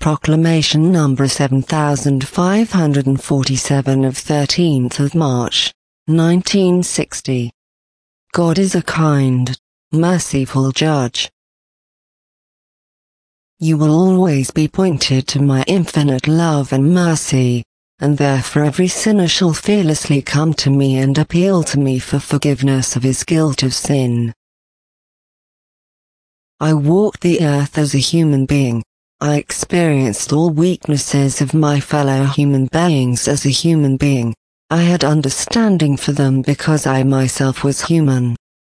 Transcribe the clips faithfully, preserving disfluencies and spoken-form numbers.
Proclamation number seven thousand five hundred forty-seven of thirteenth of March, nineteen sixty. God is a kind, merciful judge. You will always be pointed to my infinite love and mercy, and therefore every sinner shall fearlessly come to me and appeal to me for forgiveness of his guilt of sin. I walked the earth as a human being. I experienced all weaknesses of my fellow human beings as a human being. I had understanding for them because I myself was human.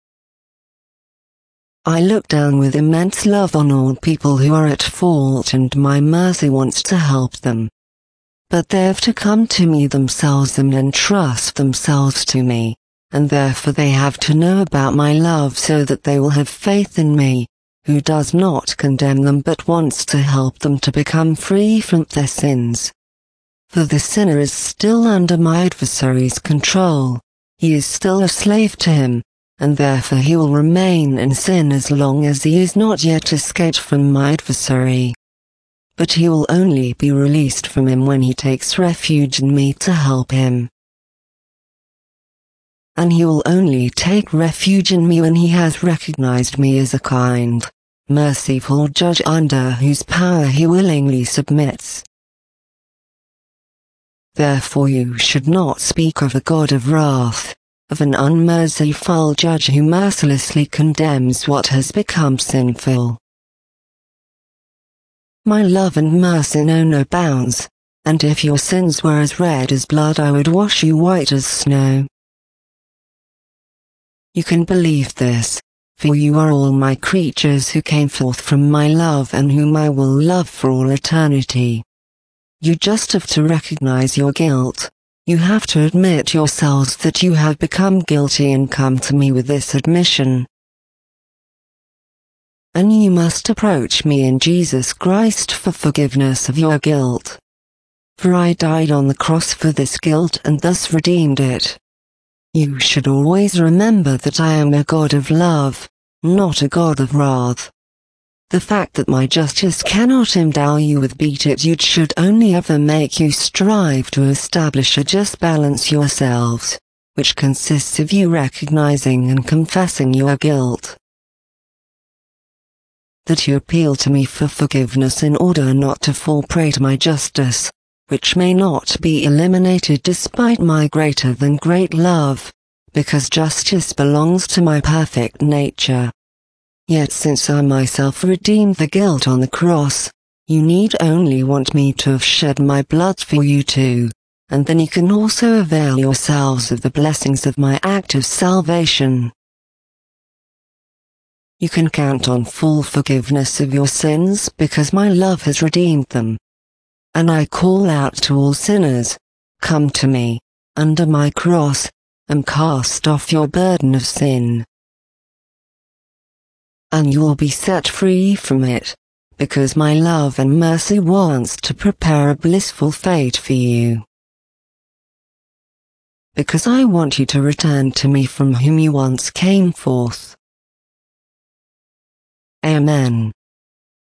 I look down with immense love on all people who are at fault, and my mercy wants to help them. But they have to come to me themselves and entrust themselves to me, and therefore they have to know about my love so that they will have faith in me, who does not condemn them but wants to help them to become free from their sins. For the sinner is still under my adversary's control. He is still a slave to him, and therefore he will remain in sin as long as he is not yet escaped from my adversary. But he will only be released from him when he takes refuge in me to help him. And he will only take refuge in me when he has recognized me as a kind, merciful judge under whose power he willingly submits. Therefore you should not speak of a God of wrath, of an unmerciful judge who mercilessly condemns what has become sinful. My love and mercy know no bounds, and if your sins were as red as blood I would wash you white as snow. You can believe this, for you are all my creatures who came forth from my love and whom I will love for all eternity. You just have to recognize your guilt. You have to admit yourselves that you have become guilty and come to me with this admission. And you must approach me in Jesus Christ for forgiveness of your guilt. For I died on the cross for this guilt and thus redeemed it. You should always remember that I am a God of love, not a God of wrath. The fact that my justice cannot endow you with beatitude should only ever make you strive to establish a just balance yourselves, which consists of you recognizing and confessing your guilt. That you appeal to me for forgiveness in order not to fall prey to my justice, which may not be eliminated despite my greater than great love, because justice belongs to my perfect nature. Yet since I myself redeemed the guilt on the cross, you need only want me to have shed my blood for you too, and then you can also avail yourselves of the blessings of my act of salvation. You can count on full forgiveness of your sins because my love has redeemed them. And I call out to all sinners, come to me, under my cross, and cast off your burden of sin. And you will be set free from it, because my love and mercy wants to prepare a blissful fate for you. Because I want you to return to me from whom you once came forth. Amen.